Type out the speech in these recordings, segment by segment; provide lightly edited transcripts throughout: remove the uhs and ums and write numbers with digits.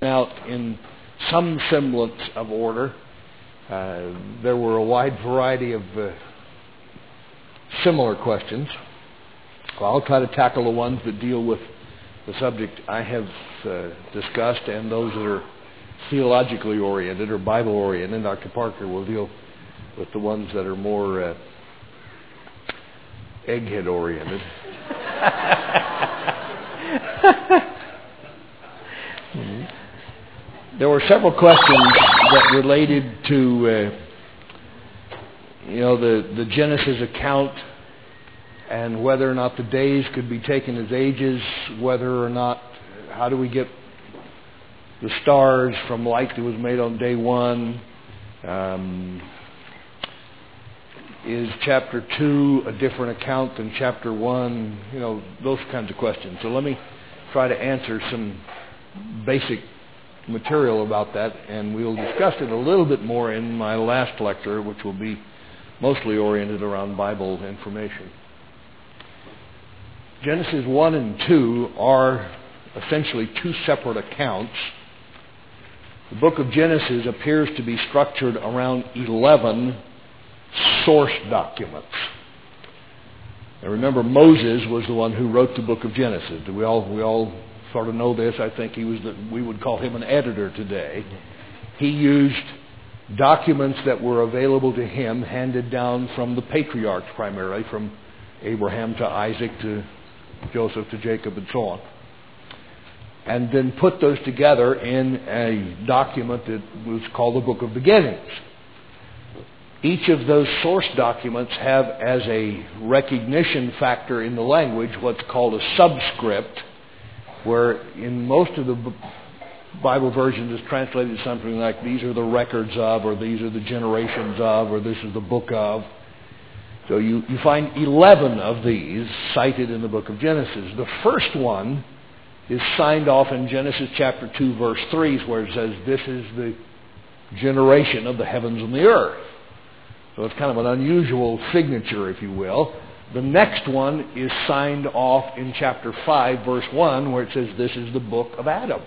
out in some semblance of order. There were a wide variety of similar questions. Well, I'll try to tackle the ones that deal with the subject I have discussed, and those that are theologically oriented or Bible oriented. Dr. Parker will deal with the ones that are more egghead oriented. There were several questions that related to the Genesis account, and whether or not the days could be taken as ages, whether or not, how do we get the stars from light that was made on day one? Is chapter 2 a different account than chapter 1? Those kinds of questions. So let me try to answer some basic material about that, and we'll discuss it a little bit more in my last lecture, which will be mostly oriented around Bible information. Genesis 1 and 2 are essentially two separate accounts. The book of Genesis appears to be structured around 11 source documents. Now remember, Moses was the one who wrote the book of Genesis. We all sort of know this. I think we would call him an editor today. He used documents that were available to him, handed down from the patriarchs primarily, from Abraham to Isaac to Joseph to Jacob and so on, and then put those together in a document that was called the Book of Beginnings. Each of those source documents have as a recognition factor in the language what's called a subscript, where in most of the Bible versions it's translated something like, these are the records of, or these are the generations of, or this is the book of. So you find 11 of these cited in the book of Genesis. The first one is signed off in Genesis chapter 2, verse 3, where it says, this is the generation of the heavens and the earth. So it's kind of an unusual signature, if you will. The next one is signed off in chapter 5, verse 1, where it says, this is the book of Adam.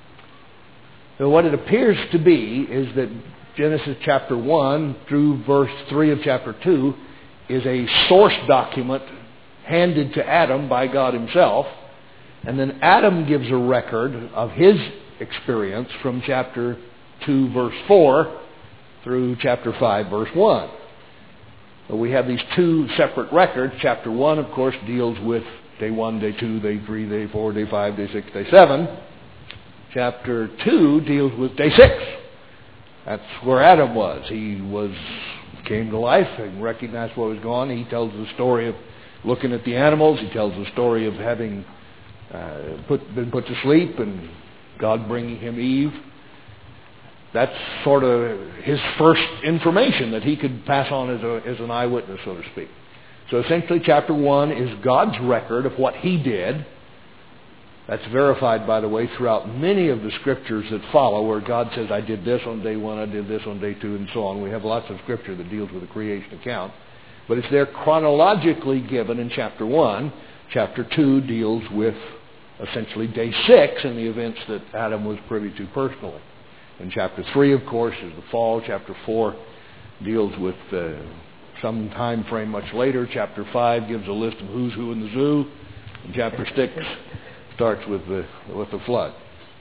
So what it appears to be is that Genesis chapter 1 through verse 3 of chapter 2 is a source document handed to Adam by God himself, and then Adam gives a record of his experience from chapter 2, verse 4 through chapter 5, verse 1. So we have these two separate records. Chapter 1, of course, deals with day 1, day 2, day 3, day 4, day 5, day 6, day 7. Chapter 2 deals with day 6. That's where Adam was. He came to life and recognized what was going on. He tells the story of looking at the animals. He tells the story of having been put to sleep and God bringing him Eve. That's sort of his first information that he could pass on as an eyewitness, so to speak. So essentially chapter 1 is God's record of what he did. That's verified, by the way, throughout many of the scriptures that follow, where God says, I did this on day 1, I did this on day 2, and so on. We have lots of scripture that deals with the creation account. But it's there chronologically given in chapter 1. Chapter 2 deals with essentially day 6 and the events that Adam was privy to personally. And chapter 3, of course, is the fall. Chapter 4 deals with some time frame much later. Chapter 5 gives a list of who's who in the zoo. And chapter 6 starts with the flood.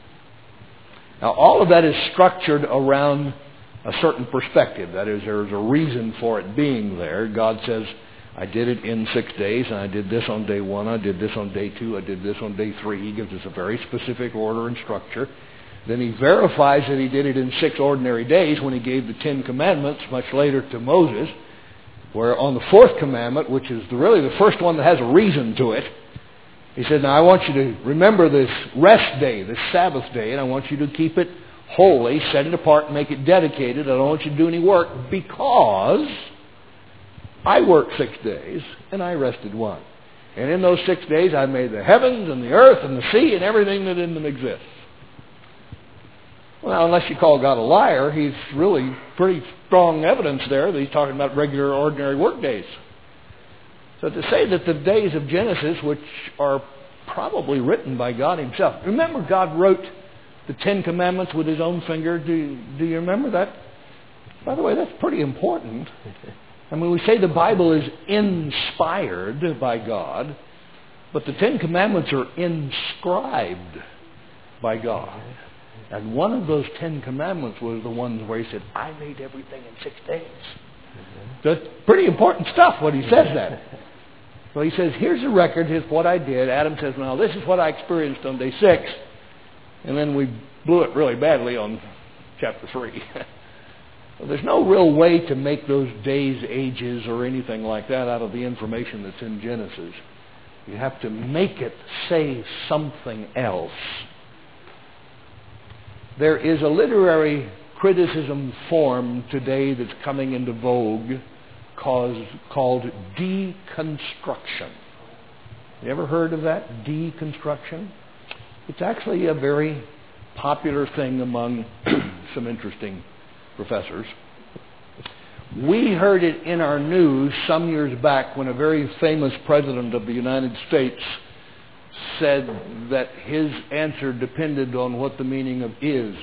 Now, all of that is structured around a certain perspective. That is, there is a reason for it being there. God says, I did it in 6 days, and I did this on day 1, I did this on day 2, I did this on day 3. He gives us a very specific order and structure. Then he verifies that he did it in 6 ordinary days when he gave the 10 commandments much later to Moses, where on the 4th commandment, which is really the first one that has a reason to it, he said, now I want you to remember this rest day, this Sabbath day, and I want you to keep it holy, set it apart, and make it dedicated. I don't want you to do any work because I worked 6 days and I rested 1. And in those 6 days I made the heavens and the earth and the sea and everything that in them exists. Well, unless you call God a liar, he's really pretty strong evidence there that he's talking about regular, ordinary work days. So to say that the days of Genesis, which are probably written by God himself, remember God wrote the Ten Commandments with his own finger. Do you remember that? By the way, that's pretty important. I mean, we say the Bible is inspired by God, but the Ten Commandments are inscribed by God. And one of those Ten Commandments was the ones where he said, I made everything in 6 days. That's pretty important stuff when he says that. So he says, here's a record, here's what I did. Adam says, now this is what I experienced on day 6. And then we blew it really badly on chapter 3. So there's no real way to make those days, ages, or anything like that out of the information that's in Genesis. You have to make it say something else. There is a literary criticism form today that's coming into vogue called deconstruction. You ever heard of that? Deconstruction? It's actually a very popular thing among some interesting professors. We heard it in our news some years back when a very famous president of the United States said that his answer depended on what the meaning of is.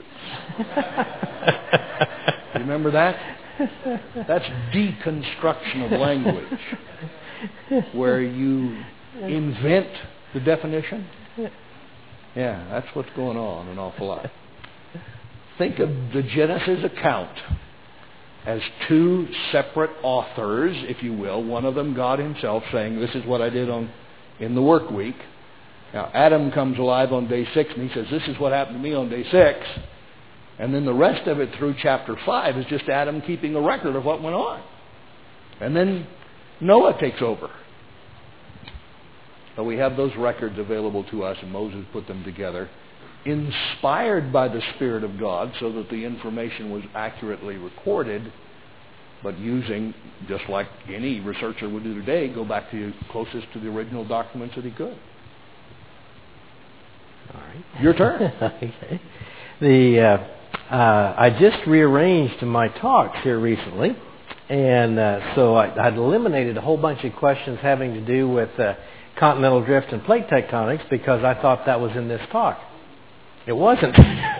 Remember that? That's deconstruction of language, where you invent the definition. Yeah, that's what's going on an awful lot. Think of the Genesis account as two separate authors, if you will. One of them, God himself, saying, this is what I did in the work week. Now, Adam comes alive on day 6, and he says, this is what happened to me on day 6. And then the rest of it through chapter 5 is just Adam keeping a record of what went on. And then Noah takes over. So we have those records available to us, and Moses put them together, inspired by the Spirit of God so that the information was accurately recorded, but using, just like any researcher would do today, go back to closest to the original documents that he could. All right. Your turn. Okay. I just rearranged my talks here recently, and so I'd eliminated a whole bunch of questions having to do with continental drift and plate tectonics because I thought that was in this talk. It wasn't.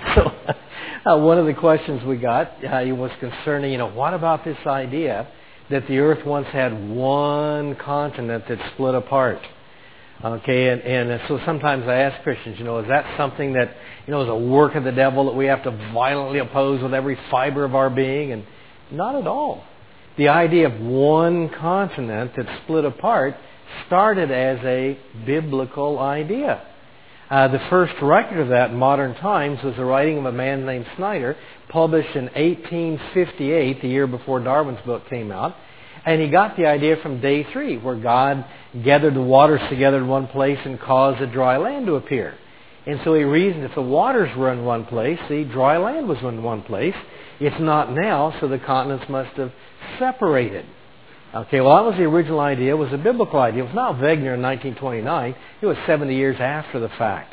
So one of the questions we got was concerning, what about this idea that the Earth once had one continent that split apart? Okay, and so sometimes I ask Christians, is that something that, is a work of the devil that we have to violently oppose with every fiber of our being? And not at all. The idea of one continent that split apart started as a biblical idea. The first record of that in modern times was the writing of a man named Snyder, published in 1858, the year before Darwin's book came out. And he got the idea from day 3, where God gathered the waters together in one place and caused the dry land to appear. And so he reasoned if the waters were in one place, the dry land was in one place. It's not now, so the continents must have separated. Okay, well, that was the original idea. It was a biblical idea. It was not Wegener in 1929. It was 70 years after the fact.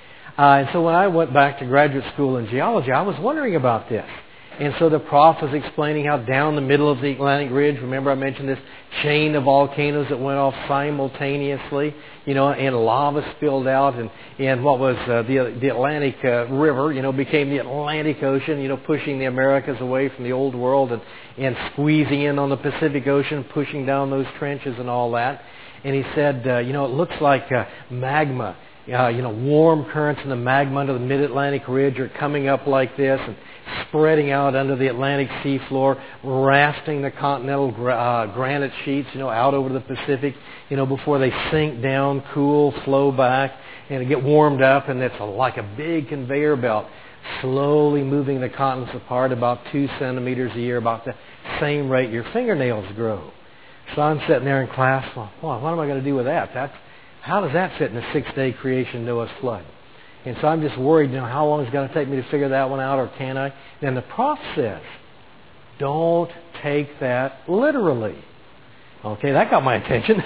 And so when I went back to graduate school in geology, I was wondering about this. And so the prof was explaining how down the middle of the Atlantic Ridge, remember I mentioned this chain of volcanoes that went off simultaneously, and lava spilled out, and what was the Atlantic River, became the Atlantic Ocean, pushing the Americas away from the old world and squeezing in on the Pacific Ocean, pushing down those trenches and all that. And he said, it looks like magma. Warm currents in the magma under the mid-Atlantic Ridge are coming up like this and spreading out under the Atlantic seafloor, rafting the continental granite sheets, out over the Pacific, before they sink down, cool, flow back, and get warmed up, and it's like a big conveyor belt, slowly moving the continents apart about 2 centimeters a year, about the same rate your fingernails grow. So I'm sitting there in class, well, what am I going to do with that? How does that fit in the 6-day creation Noah's flood? And so I'm just worried, how long is it going to take me to figure that one out, or can I? And the prof says, don't take that literally. Okay, that got my attention.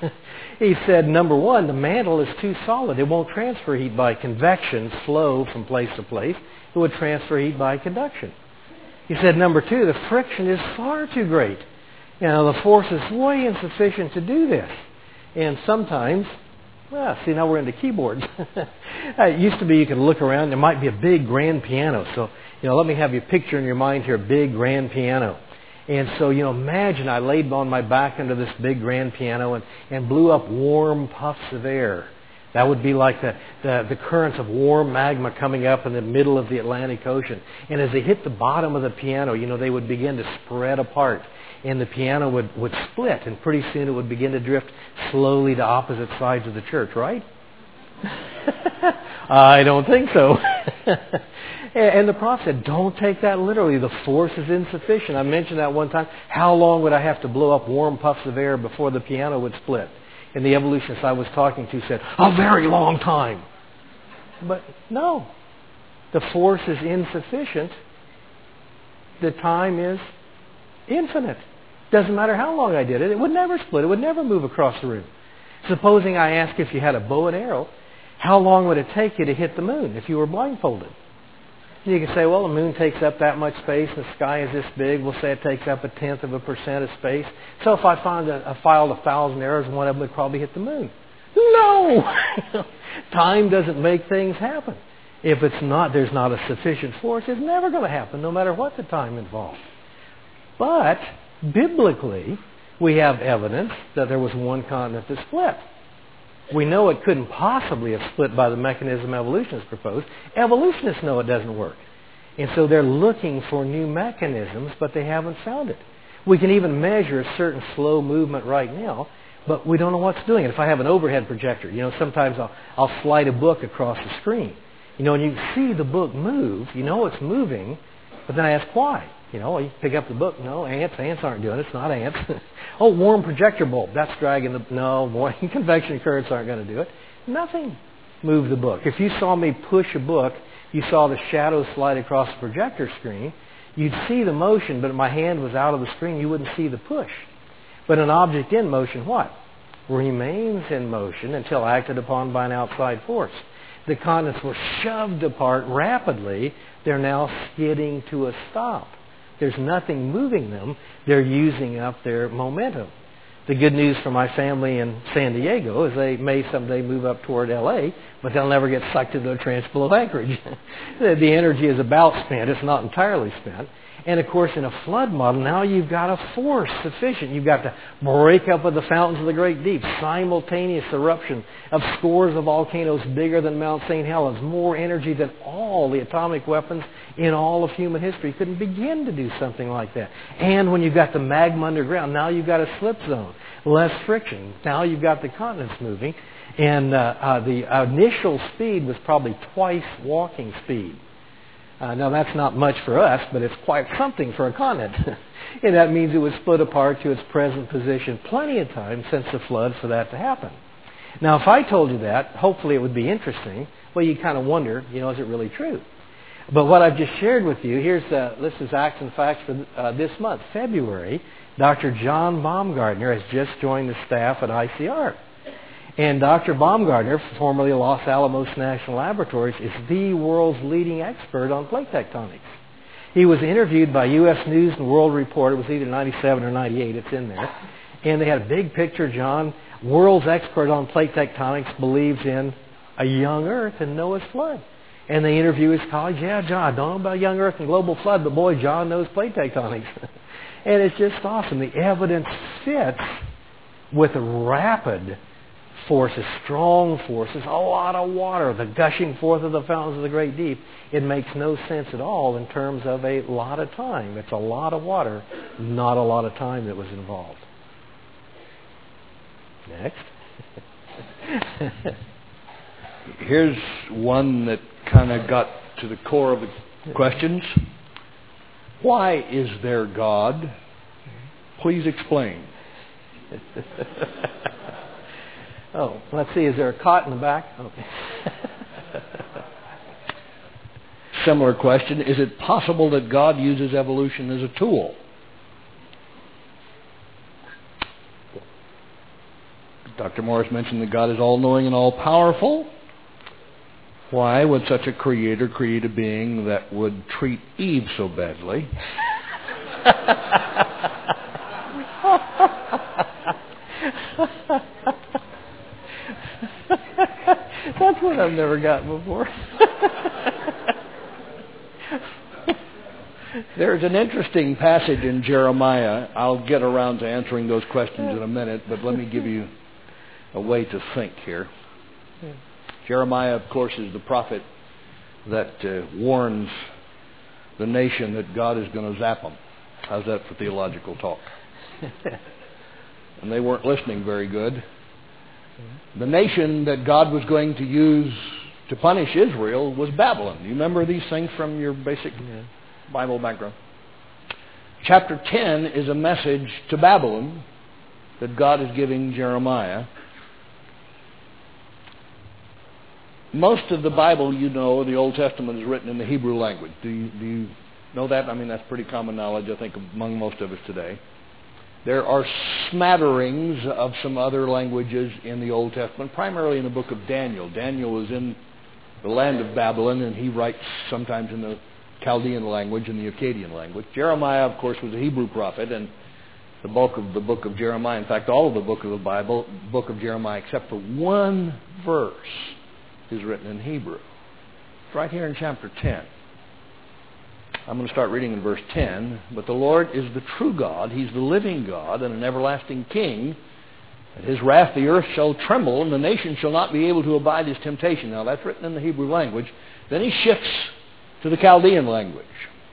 He said, number one, the mantle is too solid. It won't transfer heat by convection, flow from place to place. It would transfer heat by conduction. He said, number two, the friction is far too great. The force is way insufficient to do this. And sometimes Well, see, now we're into keyboards. It used to be you could look around. There might be a big grand piano. So, let me have you picture in your mind here, big grand piano. And so, imagine I laid on my back under this big grand piano and blew up warm puffs of air. That would be like the currents of warm magma coming up in the middle of the Atlantic Ocean. And as they hit the bottom of the piano, they would begin to spread apart. And the piano would split, and pretty soon it would begin to drift slowly to opposite sides of the church, right? I don't think so. And the prophet said, don't take that literally. The force is insufficient. I mentioned that one time. How long would I have to blow up warm puffs of air before the piano would split? And the evolutionist I was talking to said, a very long time. But no, the force is insufficient. The time is infinite. Doesn't matter how long I did it. It would never split. It would never move across the room. Supposing I ask if you had a bow and arrow, how long would it take you to hit the moon if you were blindfolded? You can say, well, the moon takes up that much space, and the sky is this big. We'll say it takes up 0.1% of space. So if I filed 1,000 arrows, one of them would probably hit the moon. No! Time doesn't make things happen. If there's not a sufficient force, it's never going to happen, no matter what the time involved. But biblically, we have evidence that there was one continent that split. We know it couldn't possibly have split by the mechanism evolutionists proposed. Evolutionists know it doesn't work. And so they're looking for new mechanisms, but they haven't found it. We can even measure a certain slow movement right now, but we don't know what's doing it. If I have an overhead projector, sometimes I'll slide a book across the screen. And you see the book move, it's moving, but then I ask why. You pick up the book. No, ants aren't doing it. It's not ants. Oh, warm projector bulb. That's dragging convection currents aren't going to do it. Nothing moved the book. If you saw me push a book, you saw the shadow slide across the projector screen, you'd see the motion, but if my hand was out of the screen, you wouldn't see the push. But an object in motion, what? Remains in motion until acted upon by an outside force. The continents were shoved apart rapidly. They're now skidding to a stop. There's nothing moving them. They're using up their momentum. The good news for my family in San Diego is they may someday move up toward L.A., but they'll never get sucked into a trench below Anchorage. The energy is about spent. It's not entirely spent. And, of course, in a flood model, now you've got a force sufficient. You've got the breakup of the fountains of the great deep, simultaneous eruption of scores of volcanoes bigger than Mount St. Helens, more energy than all the atomic weapons in all of human history couldn't begin to do something like that. And when you've got the magma underground, now you've got a slip zone, less friction. Now you've got the continents moving. And the initial speed was probably twice walking speed. Now, that's not much for us, but it's quite something for a continent. And that means it was split apart to its present position plenty of time since the flood for that to happen. Now, if I told you that, hopefully it would be interesting. Well, you kind of wonder, is it really true? But what I've just shared with you, this is Acts and Facts for this month, February. Dr. John Baumgartner has just joined the staff at ICR. And Dr. Baumgartner, formerly Los Alamos National Laboratories, is the world's leading expert on plate tectonics. He was interviewed by U.S. News and World Report. It was either 97 or 98. It's in there. And they had a big picture. John, world's expert on plate tectonics, believes in a young Earth and Noah's flood. And they interview his colleagues. Yeah, John, I don't know about young Earth and global flood, but boy, John knows plate tectonics. And it's just awesome. The evidence fits with rapid forces, strong forces, a lot of water, the gushing forth of the fountains of the great deep. It makes no sense at all in terms of a lot of time. It's a lot of water, not a lot of time that was involved. Next. Here's one that kind of got to the core of the questions. Why is there God? Please explain. Oh, let's see. Is there a cot in the back? Okay. Similar question. Is it possible that God uses evolution as a tool? Dr. Morris mentioned that God is all-knowing and all-powerful. Why would such a creator create a being that would treat Eve so badly? That I've never gotten before. There's an interesting passage in Jeremiah. I'll get around to answering those questions in a minute, but let me give you a way to think here. Jeremiah, of course, is the prophet that warns the nation that God is going to zap them. How's that for theological talk? And they weren't listening very good. The nation that God was going to use to punish Israel was Babylon. You remember these things from your basic Bible background? Chapter 10 is a message to Babylon that God is giving Jeremiah. Most of the Bible, the Old Testament, is written in the Hebrew language. Do you know that? I mean, that's pretty common knowledge, I think, among most of us today. There are smatterings of some other languages in the Old Testament, primarily in the book of Daniel. Daniel was in the land of Babylon, and he writes sometimes in the Chaldean language and the Akkadian language. Jeremiah, of course, was a Hebrew prophet, and the bulk of the book of Jeremiah, in fact, all of the book of the Bible, book of Jeremiah, except for one verse, is written in Hebrew. It's right here in chapter 10. I'm going to start reading in verse 10. But the Lord is the true God. He's the living God and an everlasting King. At His wrath the earth shall tremble, and the nation shall not be able to abide His temptation. Now that's written in the Hebrew language. Then He shifts to the Chaldean language.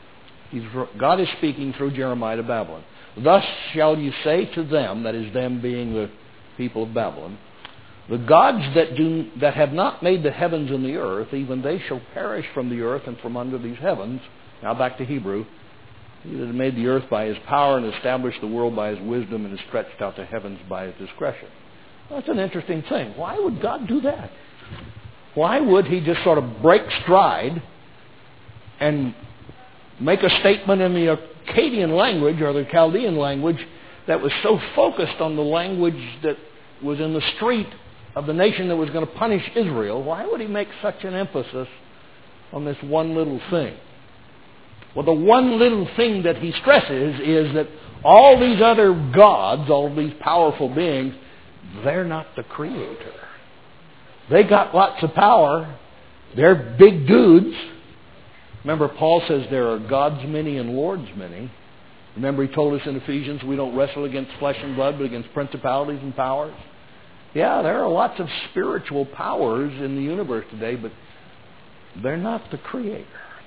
God is speaking through Jeremiah to Babylon. Thus shall you say to them, that is them being the people of Babylon, the gods that have not made the heavens and the earth, even they shall perish from the earth and from under these heavens. Now back to Hebrew. He that made the earth by His power and established the world by His wisdom and has stretched out the heavens by His discretion. Well, that's an interesting thing. Why would God do that? Why would He just sort of break stride and make a statement in the Akkadian language or the Chaldean language that was so focused on the language that was in the street of the nation that was going to punish Israel? Why would He make such an emphasis on this one little thing? Well, the one little thing that He stresses is that all these other gods, all these powerful beings, they're not the Creator. They got lots of power. They're big dudes. Remember, Paul says there are gods many and lords many. Remember, he told us in Ephesians we don't wrestle against flesh and blood, but against principalities and powers. Yeah, there are lots of spiritual powers in the universe today, but they're not the Creator.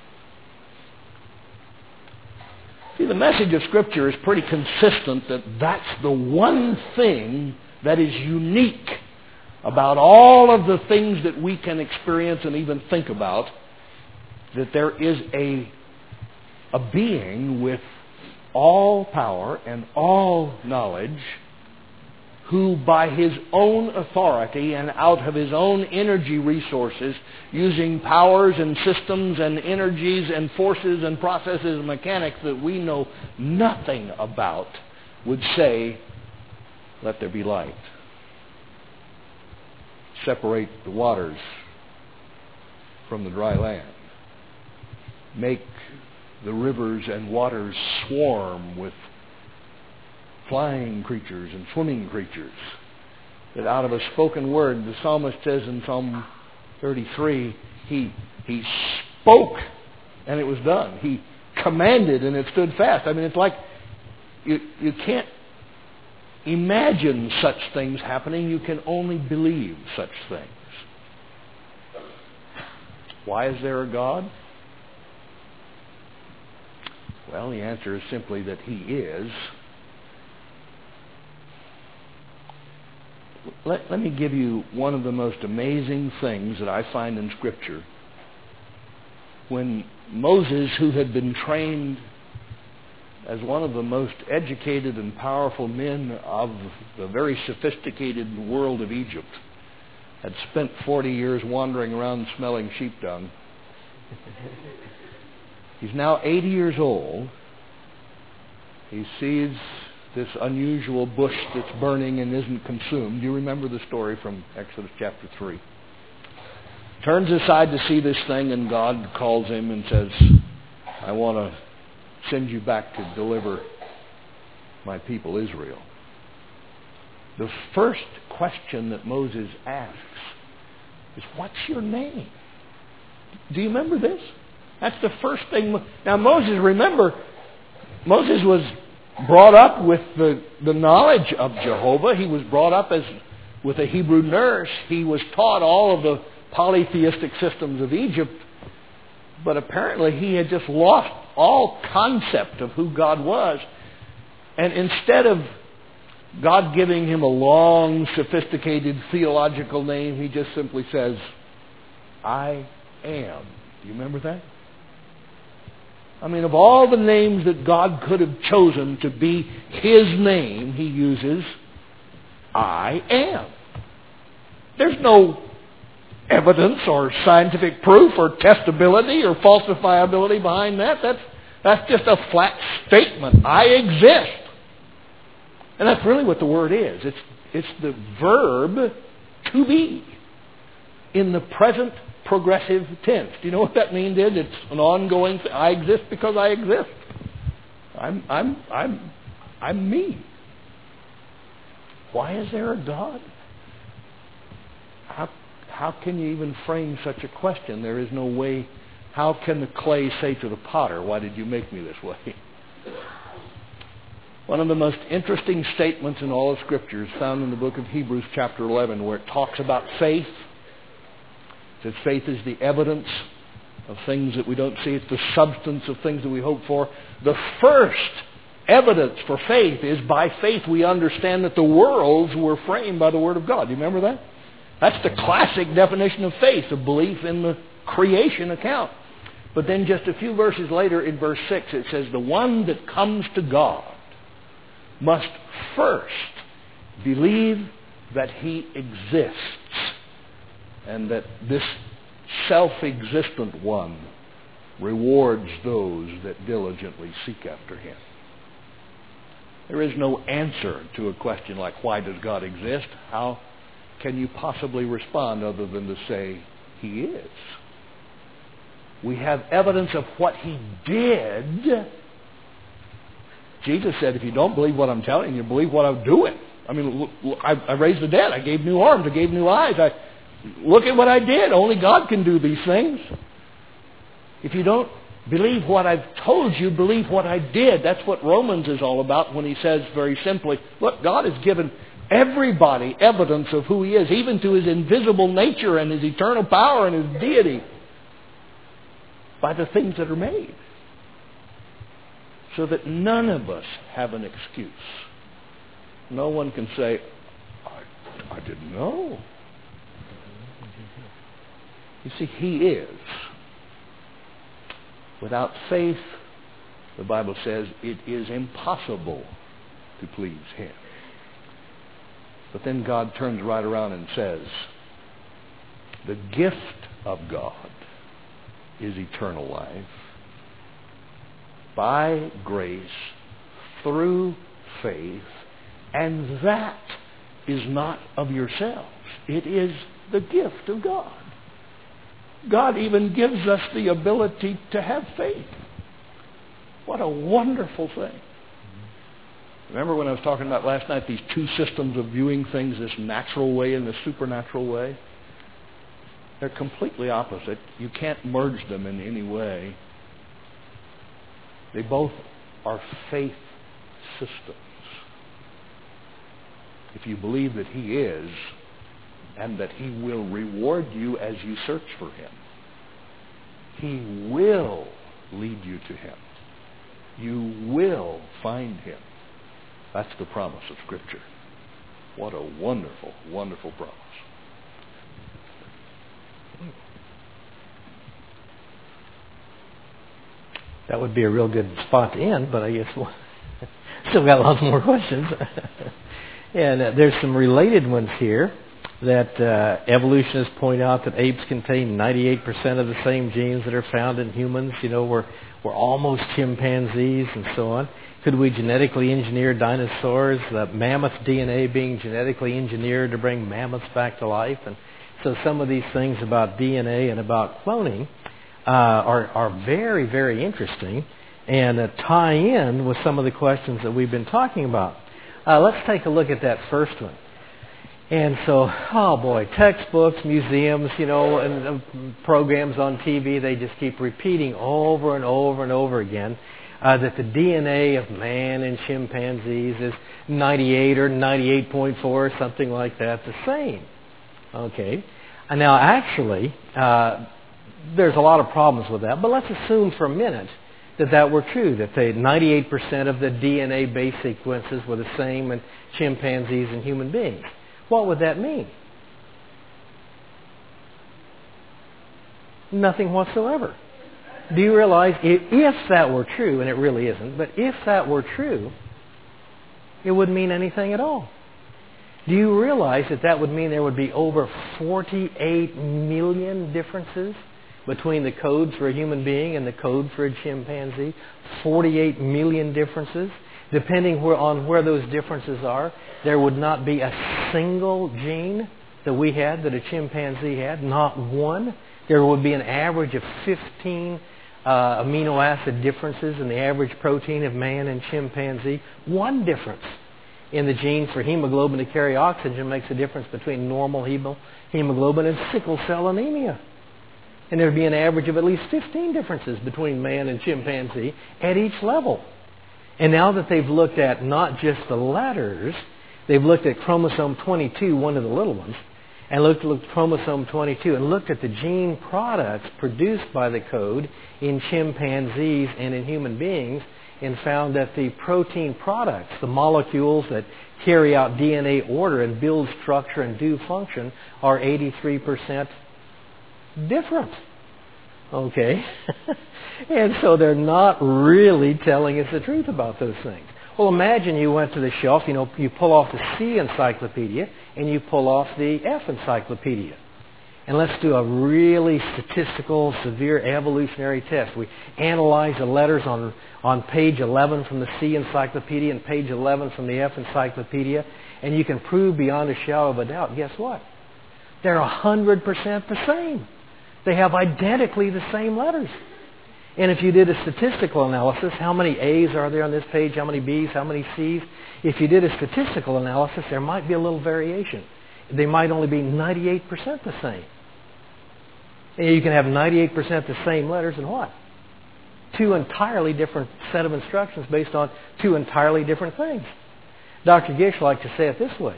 See, the message of Scripture is pretty consistent that that's the one thing that is unique about all of the things that we can experience and even think about, that there is a being with all power and all knowledge who by His own authority and out of His own energy resources, using powers and systems and energies and forces and processes and mechanics that we know nothing about, would say, let there be light. Separate the waters from the dry land. Make the rivers and waters swarm with flying creatures and swimming creatures. That out of a spoken word, the psalmist says in Psalm 33, he spoke and it was done. He commanded and it stood fast. I mean, it's like you can't imagine such things happening. You can only believe such things. Why is there a God? Well, the answer is simply that He is. Let me give you one of the most amazing things that I find in Scripture. When Moses, who had been trained as one of the most educated and powerful men of the very sophisticated world of Egypt, had spent 40 years wandering around smelling sheep dung. He's now 80 years old. He sees this unusual bush that's burning and isn't consumed. You remember the story from Exodus chapter 3. Turns aside to see this thing, and God calls him and says, I want to send you back to deliver my people Israel. The first question that Moses asks is, what's your name? Do you remember this? That's the first thing. Now Moses, remember, Moses was brought up with the knowledge of Jehovah. He was brought up with a Hebrew nurse. He was taught all of the polytheistic systems of Egypt. But apparently he had just lost all concept of who God was. And instead of God giving him a long, sophisticated theological name, he just simply says, I am. Do you remember that? I mean, of all the names that God could have chosen to be his name, he uses, I am. There's no evidence or scientific proof or testability or falsifiability behind that. That's just a flat statement. I exist. And that's really what the word is. It's the verb to be in the present progressive tense. Do you know what that means? It's an ongoing thing. I exist because I exist. I'm me. Why is there a God? How can you even frame such a question? There is no way. How can the clay say to the potter, why did you make me this way? One of the most interesting statements in all of Scripture is found in the book of Hebrews chapter 11, where it talks about faith. It says faith is the evidence of things that we don't see. It's the substance of things that we hope for. The first evidence for faith is by faith we understand that the worlds were framed by the Word of God. Do you remember that? That's the classic definition of faith, a belief in the creation account. But then just a few verses later in verse 6 it says, the one that comes to God must first believe that he exists and that this self-existent one rewards those that diligently seek after him. There is no answer to a question like, why does God exist? How can you possibly respond other than to say, he is? We have evidence of what he did. Jesus said, if you don't believe what I'm telling you, believe what I'm doing. I mean, look, I raised the dead. I gave new arms. I gave new eyes. Look at what I did. Only God can do these things. If you don't believe what I've told you, believe what I did. That's what Romans is all about when he says very simply, look, God has given everybody evidence of who he is, even to his invisible nature and his eternal power and his deity, by the things that are made. So that none of us have an excuse. No one can say, I didn't know. You see, he is. Without faith, the Bible says, it is impossible to please him. But then God turns right around and says, the gift of God is eternal life by grace through faith, and that is not of yourselves. It is the gift of God. God even gives us the ability to have faith. What a wonderful thing. Remember when I was talking about last night these two systems of viewing things, this natural way and this supernatural way? They're completely opposite. You can't merge them in any way. They both are faith systems. If you believe that he is, and that he will reward you as you search for him, he will lead you to him. You will find him. That's the promise of Scripture. What a wonderful, wonderful promise. That would be a real good spot to end, but I guess we'll still got lots more questions. And there's some related ones here that evolutionists point out that apes contain 98% of the same genes that are found in humans. You know, we're almost chimpanzees and so on. Could we genetically engineer dinosaurs? Mammoth DNA being genetically engineered to bring mammoths back to life. And so some of these things about DNA and about cloning are very, very interesting and tie in with some of the questions that we've been talking about. Let's take a look at that first one. And so, oh boy, textbooks, museums, and programs on TV, they just keep repeating over and over and over again that the DNA of man and chimpanzees is 98 or 98.4 or something like that, the same. Okay. And now actually, there's a lot of problems with that, but let's assume for a minute that were true, that the 98% of the DNA base sequences were the same in chimpanzees and human beings. What would that mean? Nothing whatsoever. Do you realize if that were true, and it really isn't, but if that were true, it wouldn't mean anything at all. Do you realize that would mean there would be over 48 million differences between the codes for a human being and the code for a chimpanzee? 48 million differences. Depending on where those differences are, there would not be a single gene that we had that a chimpanzee had, not one. There would be an average of 15 amino acid differences in the average protein of man and chimpanzee. One difference in the gene for hemoglobin to carry oxygen makes a difference between normal hemoglobin and sickle cell anemia. And there would be an average of at least 15 differences between man and chimpanzee at each level. And now that they've looked at not just the letters, they've looked at chromosome 22, one of the little ones, and looked at chromosome 22 and looked at the gene products produced by the code in chimpanzees and in human beings, and found that the protein products, the molecules that carry out DNA order and build structure and do function, are 83% different. Okay? And so they're not really telling us the truth about those things. Well, imagine you went to the shelf, you pull off the C encyclopedia and you pull off the F encyclopedia. And let's do a really statistical, severe evolutionary test. We analyze the letters on page 11 from the C encyclopedia and page 11 from the F encyclopedia, and you can prove beyond a shadow of a doubt, guess what? They're 100% the same. They have identically the same letters. And if you did a statistical analysis, how many A's are there on this page, how many B's, how many C's? If you did a statistical analysis, there might be a little variation. They might only be 98% the same. And you can have 98% the same letters and what? Two entirely different set of instructions based on two entirely different things. Dr. Gish liked to say it this way.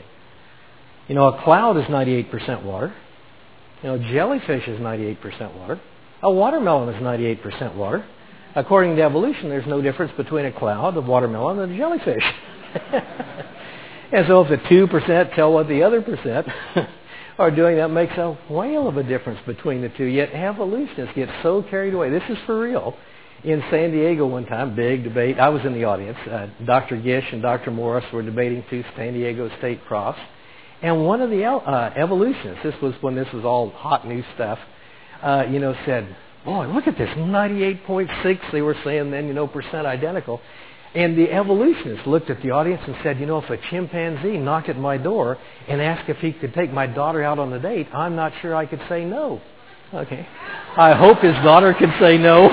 A cloud is 98% water. Jellyfish is 98% water. A watermelon is 98% water. According to evolution, there's no difference between a cloud, a watermelon, and a jellyfish. And so if the 2% tell what the other percent are doing, that makes a whale of a difference between the two. Yet evolutionists get so carried away. This is for real. In San Diego one time, big debate. I was in the audience. Dr. Gish and Dr. Morris were debating two San Diego State profs. And one of the evolutionists, this was when this was all hot new stuff, said, boy, look at this, 98.6, they were saying then, percent identical. And the evolutionist looked at the audience and said, if a chimpanzee knocked at my door and asked if he could take my daughter out on a date, I'm not sure I could say no. Okay. I hope his daughter could say no.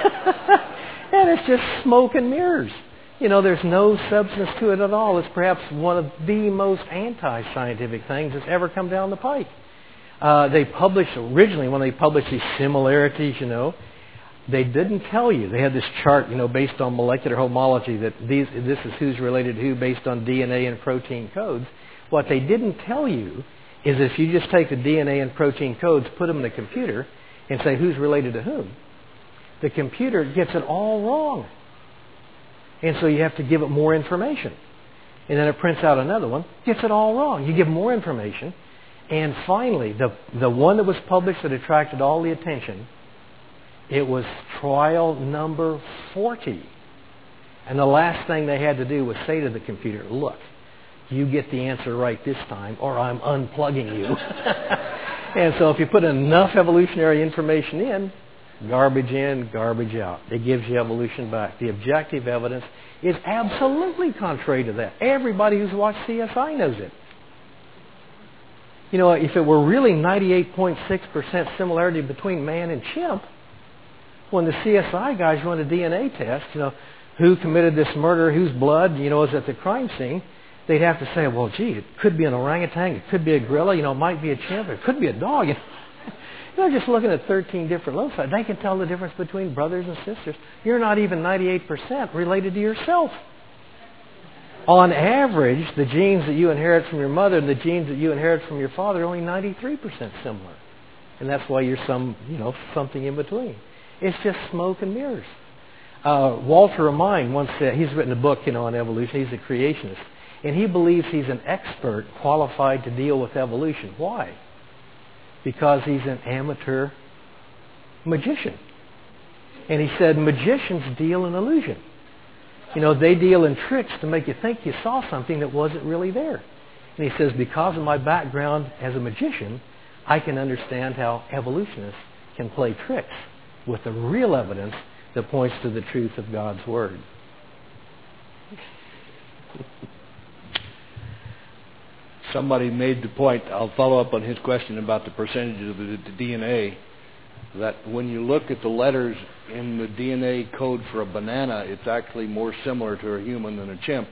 And it's just smoke and mirrors. There's no substance to it at all. It's perhaps one of the most anti-scientific things that's ever come down the pike. They published, originally when they published these similarities, they didn't tell you. They had this chart, based on molecular homology that this is who's related to who based on DNA and protein codes. What they didn't tell you is if you just take the DNA and protein codes, put them in the computer, and say who's related to whom, the computer gets it all wrong. And so you have to give it more information. And then it prints out another one, gets it all wrong. You give more information. And finally, the one that was published that attracted all the attention, it was trial number 40. And the last thing they had to do was say to the computer, look, you get the answer right this time or I'm unplugging you. And so if you put enough evolutionary information in, garbage in, garbage out. It gives you evolution back. The objective evidence is absolutely contrary to that. Everybody who's watched CSI knows it. If it were really 98.6% similarity between man and chimp, when the CSI guys run a DNA test, who committed this murder, whose blood, is at the crime scene, they'd have to say, well, gee, it could be an orangutan, it could be a gorilla, it might be a chimp, it could be a dog. Just looking at 13 different loci, they can tell the difference between brothers and sisters. You're not even 98% related to yourself. On average, the genes that you inherit from your mother and the genes that you inherit from your father are only 93% similar. And that's why you're something in between. It's just smoke and mirrors. Walter Amine once said, he's written a book, on evolution. He's a creationist. And he believes he's an expert qualified to deal with evolution. Why? Because he's an amateur magician. And he said magicians deal in illusion. They deal in tricks to make you think you saw something that wasn't really there. And he says, because of my background as a magician, I can understand how evolutionists can play tricks with the real evidence that points to the truth of God's Word. Somebody made the point, I'll follow up on his question about the percentage of the DNA, that when you look at the letters in the DNA code for a banana, it's actually more similar to a human than a chimp.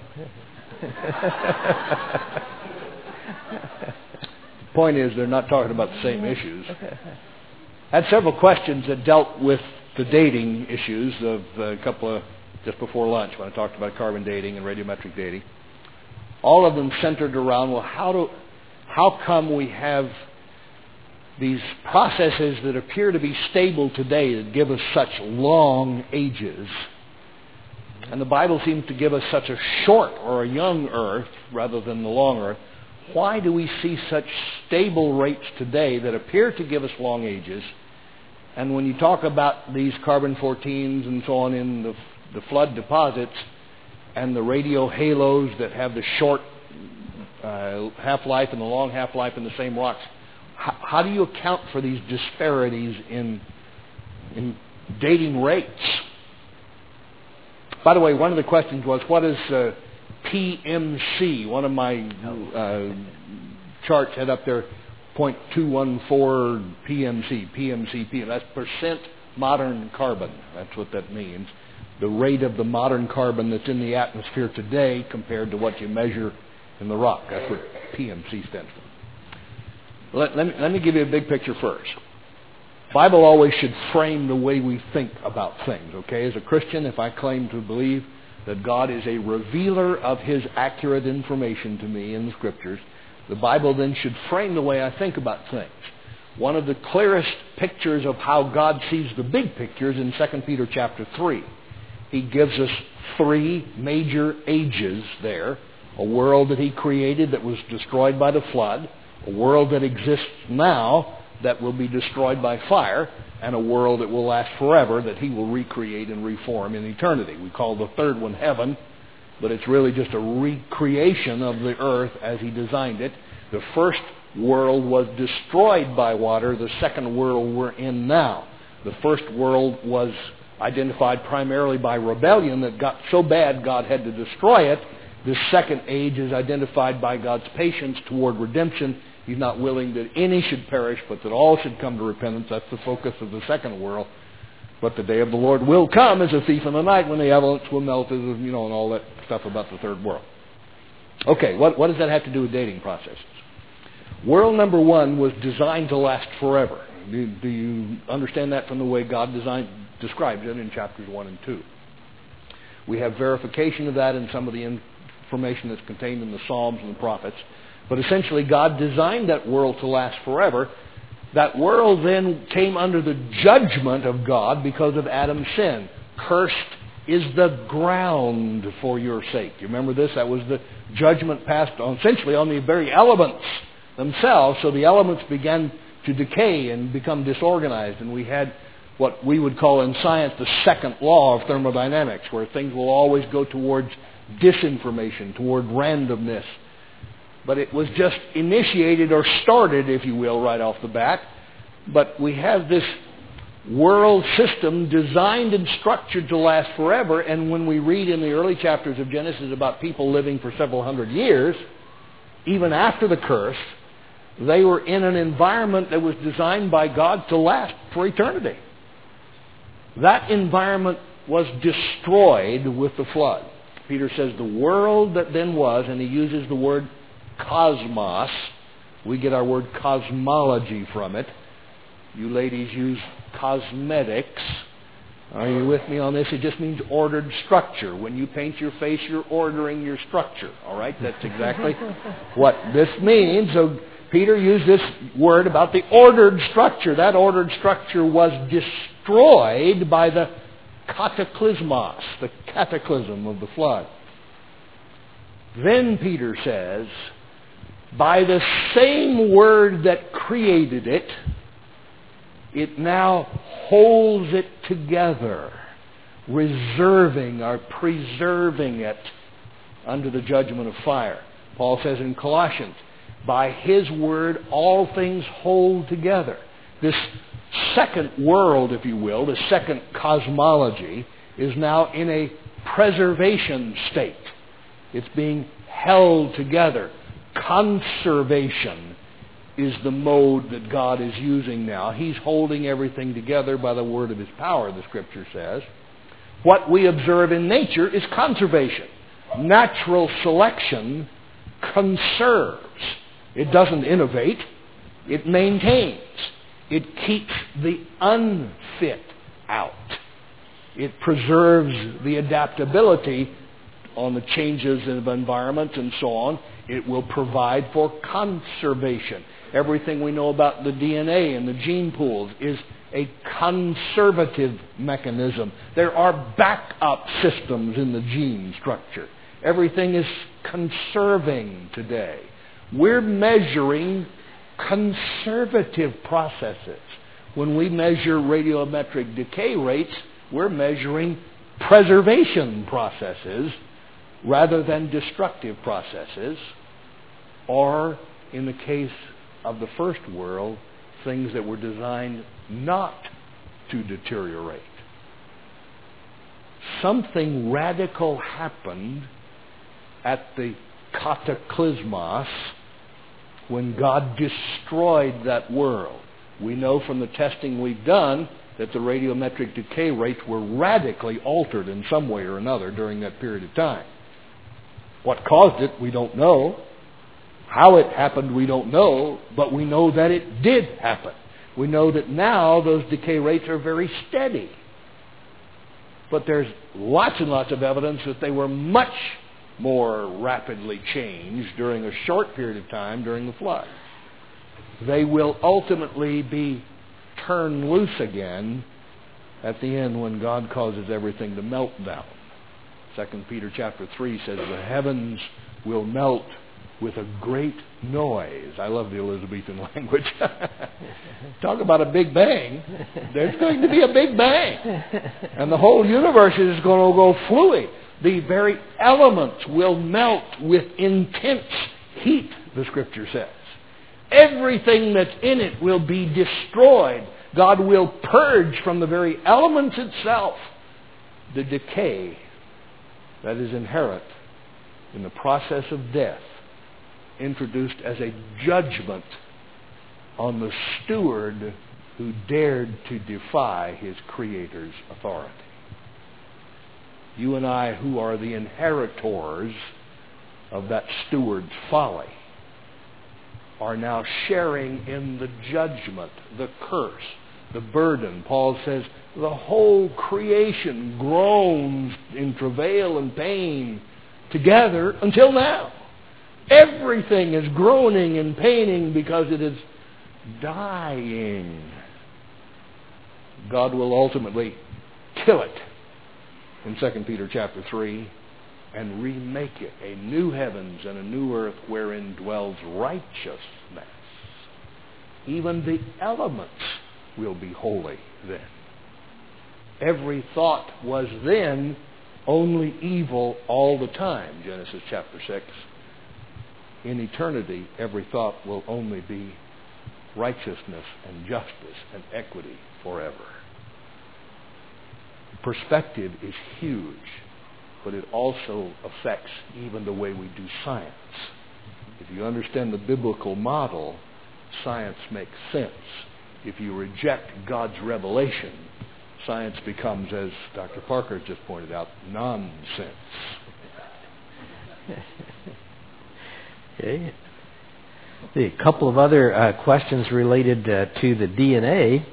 The point is, they're not talking about the same issues. I had several questions that dealt with the dating issues of a couple of, just before lunch, when I talked about carbon dating and radiometric dating. All of them centered around, well, how come we have these processes that appear to be stable today that give us such long ages, and the Bible seems to give us such a short or a young earth rather than the long earth. Why do we see such stable rates today that appear to give us long ages? And when you talk about these carbon-14s and so on in the flood deposits and the radio halos that have the short half-life and the long half-life in the same rocks, how do you account for these disparities in dating rates? By the way, one of the questions was, what is PMC? One of my charts had up there 0.214 PMC. That's percent modern carbon. That's what that means. The rate of the modern carbon that's in the atmosphere today compared to what you measure in the rock. That's what PMC stands for. Let me give you a big picture first. The Bible always should frame the way we think about things, okay? As a Christian, if I claim to believe that God is a revealer of His accurate information to me in the Scriptures, the Bible then should frame the way I think about things. One of the clearest pictures of how God sees the big picture is in 2 Peter chapter 3. He gives us three major ages there. A world that He created that was destroyed by the flood, a world that exists now that will be destroyed by fire, and a world that will last forever that He will recreate and reform in eternity. We call the third one heaven, but it's really just a recreation of the earth as He designed it. The first world was destroyed by water. The second world we're in now. The first world was identified primarily by rebellion that got so bad God had to destroy it. The second age is identified by God's patience toward redemption. He's not willing that any should perish, but that all should come to repentance. That's the focus of the second world. But the day of the Lord will come as a thief in the night when the elements will melt, and all that stuff about the third world. Okay, what does that have to do with dating processes? World number one was designed to last forever. Do you understand that from the way God describes it in chapters 1 and 2? We have verification of that in some of the information that's contained in the Psalms and the prophets. But essentially, God designed that world to last forever. That world then came under the judgment of God because of Adam's sin. Cursed is the ground for your sake. You remember this? That was the judgment passed on, essentially on the very elements themselves. So the elements began to decay and become disorganized. And we had what we would call in science the second law of thermodynamics, where things will always go towards disinformation, toward randomness. But it was just initiated or started, if you will, right off the bat. But we have this world system designed and structured to last forever. And when we read in the early chapters of Genesis about people living for several hundred years, even after the curse, they were in an environment that was designed by God to last for eternity. That environment was destroyed with the flood. Peter says the world that then was, and he uses the word cosmos. We get our word cosmology from it. You ladies use cosmetics. Are you with me on this? It just means ordered structure. When you paint your face, you're ordering your structure. All right? That's exactly what this means. So Peter used this word about the ordered structure. That ordered structure was destroyed by the cataclysmos, the cataclysm of the flood. Then Peter says, by the same word that created it, it now holds it together, reserving or preserving it under the judgment of fire. Paul says in Colossians, by his word all things hold together. This second world, if you will, the second cosmology, is now in a preservation state. It's being held together. Conservation is the mode that God is using now. He's holding everything together by the word of his power, the Scripture says. What we observe in nature is conservation. Natural selection conserves. It doesn't innovate. It maintains. It keeps the unfit out. It preserves the adaptability on the changes of environment and so on. It will provide for conservation. Everything we know about the DNA and the gene pools is a conservative mechanism. There are backup systems in the gene structure. Everything is conserving today. We're measuring conservative processes. When we measure radiometric decay rates, we're measuring preservation processes rather than destructive processes, or, in the case of the first world, things that were designed not to deteriorate. Something radical happened at the cataclysmos when God destroyed that world. We know from the testing we've done that the radiometric decay rates were radically altered in some way or another during that period of time. What caused it, we don't know. How it happened, we don't know, but we know that it did happen. We know that now those decay rates are very steady. But there's lots and lots of evidence that they were much more rapidly changed during a short period of time during the flood. They will ultimately be turned loose again at the end when God causes everything to melt down. 2 Peter chapter 3 says the heavens will melt with a great noise. I love the Elizabethan language. Talk about a big bang. There's going to be a big bang. And the whole universe is going to go fluid. The very elements will melt with intense heat, the Scripture says. Everything that's in it will be destroyed. God will purge from the very elements itself the decay that is inherent in the process of death, introduced as a judgment on the steward who dared to defy his Creator's authority. You and I, who are the inheritors of that steward's folly, are now sharing in the judgment, the curse, the burden. Paul says the whole creation groans in travail and pain together until now. Everything is groaning and paining because it is dying. God will ultimately kill it in 2 Peter chapter 3 and remake it a new heavens and a new earth wherein dwells righteousness. Even the elements will be holy then. Every thought was then only evil all the time, Genesis chapter 6. In eternity, every thought will only be righteousness and justice and equity forever. Perspective is huge, but it also affects even the way we do science. If you understand the biblical model, science makes sense. If you reject God's revelation, science becomes, as Dr. Parker just pointed out, nonsense. Okay. A couple of other questions related to the DNA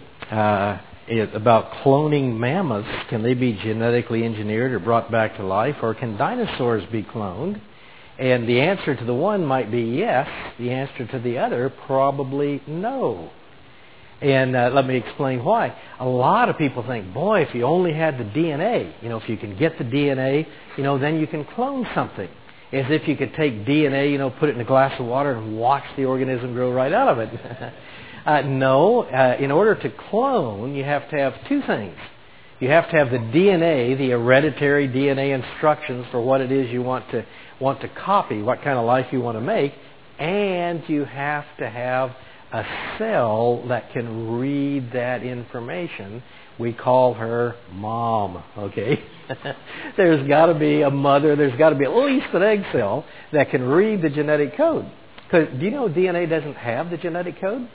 about cloning mammoths. Can they be genetically engineered or brought back to life, or can dinosaurs be cloned? And the answer to the one might be yes. The answer to the other, probably no. And let me explain why. A lot of people think, boy, if you only had the DNA, if you can get the DNA, then you can clone something. As if you could take DNA, put it in a glass of water and watch the organism grow right out of it. No. In order to clone, you have to have two things. You have to have the DNA, the hereditary DNA instructions for what it is you want to copy, what kind of life you want to make, and you have to have a cell that can read that information. We call her mom, okay? There's got to be a mother, there's got to be at least an egg cell that can read the genetic code. Because do you know DNA doesn't have the genetic code?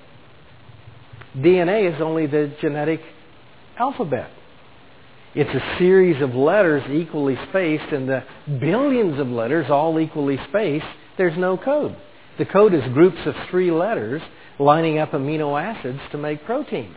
DNA is only the genetic alphabet. It's a series of letters equally spaced, and the billions of letters all equally spaced, there's no code. The code is groups of 3 letters lining up amino acids to make proteins.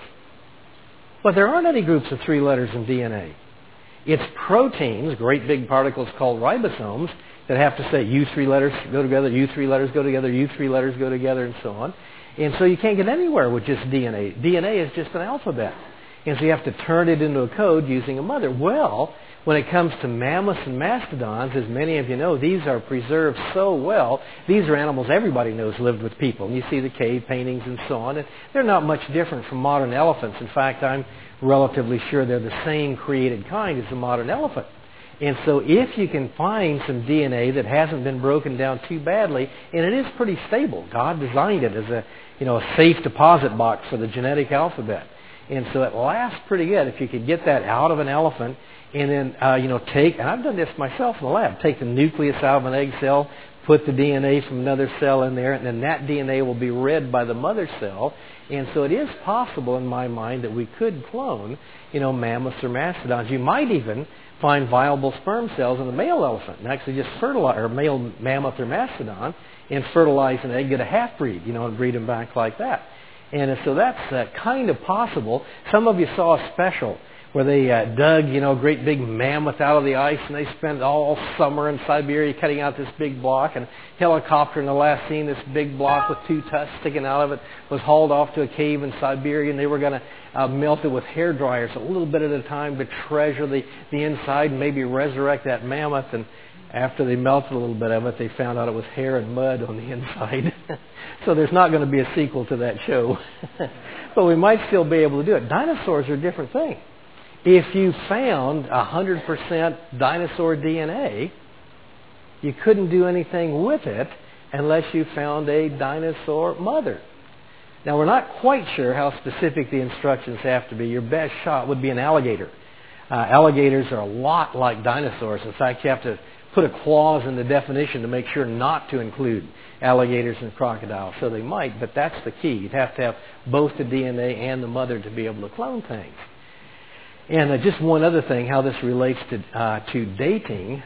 But there aren't any groups of 3 letters in DNA. It's proteins, great big particles called ribosomes, that have to say you 3 letters go together, you 3 letters go together, you 3 letters go together, and so on. And so you can't get anywhere with just DNA. DNA is just an alphabet. And so you have to turn it into a code using a mother. Well, when it comes to mammoths and mastodons, as many of you know, these are preserved so well. These are animals everybody knows lived with people. And you see the cave paintings and so on. And they're not much different from modern elephants. In fact, I'm relatively sure they're the same created kind as the modern elephant. And so if you can find some DNA that hasn't been broken down too badly, and it is pretty stable. God designed it as a safe deposit box for the genetic alphabet. And so it lasts pretty good. If you could get that out of an elephant and then, and I've done this myself in the lab, take the nucleus out of an egg cell, put the DNA from another cell in there, and then that DNA will be read by the mother cell. And so it is possible in my mind that we could clone, mammoths or mastodons. You might even find viable sperm cells in a male elephant and actually just fertilize, or male mammoth or mastodon, and fertilize an egg, get a half-breed, and breed them back like that. And so that's kind of possible. Some of you saw a special where they dug, a great big mammoth out of the ice, and they spent all summer in Siberia cutting out this big block. And a helicopter in the last scene, this big block with 2 tusks sticking out of it, was hauled off to a cave in Siberia, and they were going to melt it with hair dryers a little bit at a time to treasure the inside and maybe resurrect that mammoth. And after they melted a little bit of it, they found out it was hair and mud on the inside. So there's not going to be a sequel to that show. But we might still be able to do it. Dinosaurs are a different thing. If you found 100% dinosaur DNA, you couldn't do anything with it unless you found a dinosaur mother. Now, we're not quite sure how specific the instructions have to be. Your best shot would be an alligator. Alligators are a lot like dinosaurs. In fact, you have to put a clause in the definition to make sure not to include alligators and crocodiles. So they might, but that's the key. You'd have to have both the DNA and the mother to be able to clone things. And just one other thing, how this relates to dating,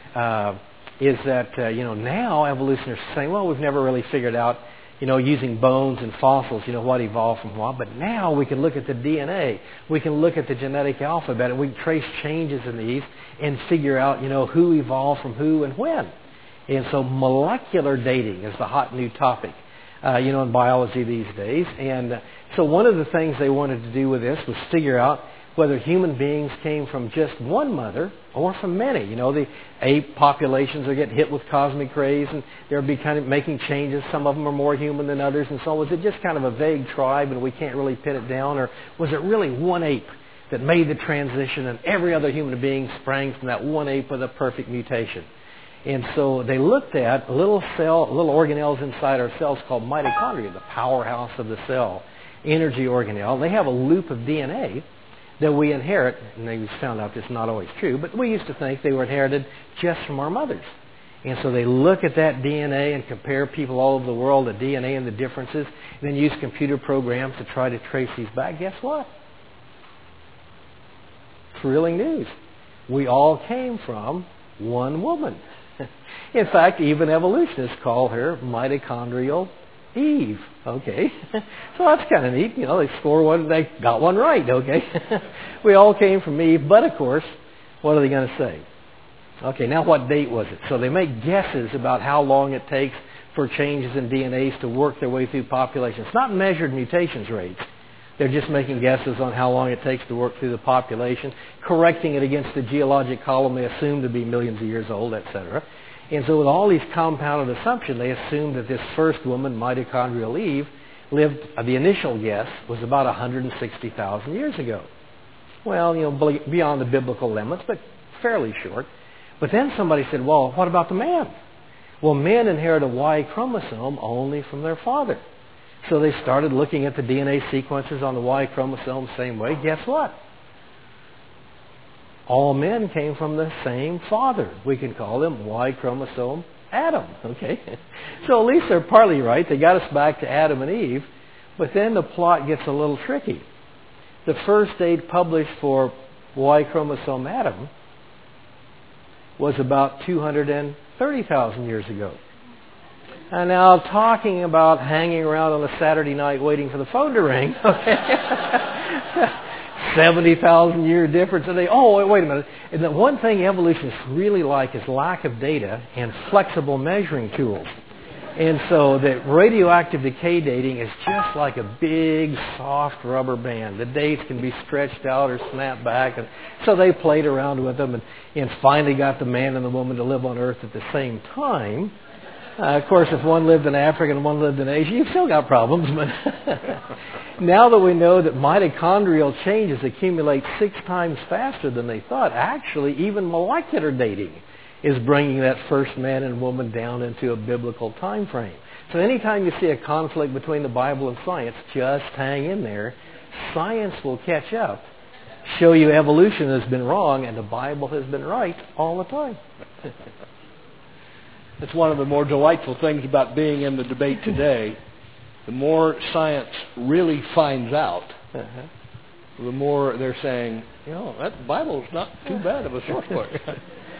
is that, now evolutionists are saying, well, we've never really figured out, using bones and fossils, what evolved from what. But now we can look at the DNA. We can look at the genetic alphabet, and we can trace changes in these and figure out, who evolved from who and when. And so molecular dating is the hot new topic, in biology these days. And so one of the things they wanted to do with this was figure out whether human beings came from just one mother or from many. The ape populations are getting hit with cosmic rays, and they'll be kind of making changes. Some of them are more human than others, and so was it just kind of a vague tribe, and we can't really pin it down, or was it really one ape that made the transition, and every other human being sprang from that one ape with a perfect mutation? And so they looked at little organelles inside our cells called mitochondria, the powerhouse of the cell, energy organelle. They have a loop of DNA that we inherit, and they found out this is not always true, but we used to think they were inherited just from our mothers. And so they look at that DNA and compare people all over the world, the DNA and the differences, and then use computer programs to try to trace these back. Guess what? Thrilling news. We all came from one woman. In fact, even evolutionists call her mitochondrial Eve. Okay, so that's kind of neat. They score one, they got one right. Okay, we all came from Eve, but of course, what are they going to say? Okay, now what date was it? So they make guesses about how long it takes for changes in DNAs to work their way through populations. It's not measured mutations rates. They're just making guesses on how long it takes to work through the population, correcting it against the geologic column they assume to be millions of years old, etc. And so with all these compounded assumptions, they assumed that this first woman, mitochondrial Eve, lived, the initial guess was about 160,000 years ago. Well, beyond the biblical limits, but fairly short. But then somebody said, well, what about the man? Well, men inherit a Y chromosome only from their father. So they started looking at the DNA sequences on the Y chromosome same way. Guess what? All men came from the same father. We can call him Y chromosome Adam. Okay? So at least they're partly right. They got us back to Adam and Eve. But then the plot gets a little tricky. The first date published for Y chromosome Adam was about 230,000 years ago. And now talking about hanging around on a Saturday night waiting for the phone to ring, okay? 70,000 year difference. And wait a minute. And the one thing evolutionists really like is lack of data and flexible measuring tools. And so the radioactive decay dating is just like a big, soft rubber band. The dates can be stretched out or snapped back. And so they played around with them and finally got the man and the woman to live on Earth at the same time. Of course, if one lived in Africa and one lived in Asia, you've still got problems. But now that we know that mitochondrial changes accumulate 6 times faster than they thought, actually even molecular dating is bringing that first man and woman down into a biblical time frame. So anytime you see a conflict between the Bible and science, just hang in there. Science will catch up, show you evolution has been wrong and the Bible has been right all the time. It's one of the more delightful things about being in the debate today. The more science really finds out, the more they're saying, that Bible's not too bad of a source book.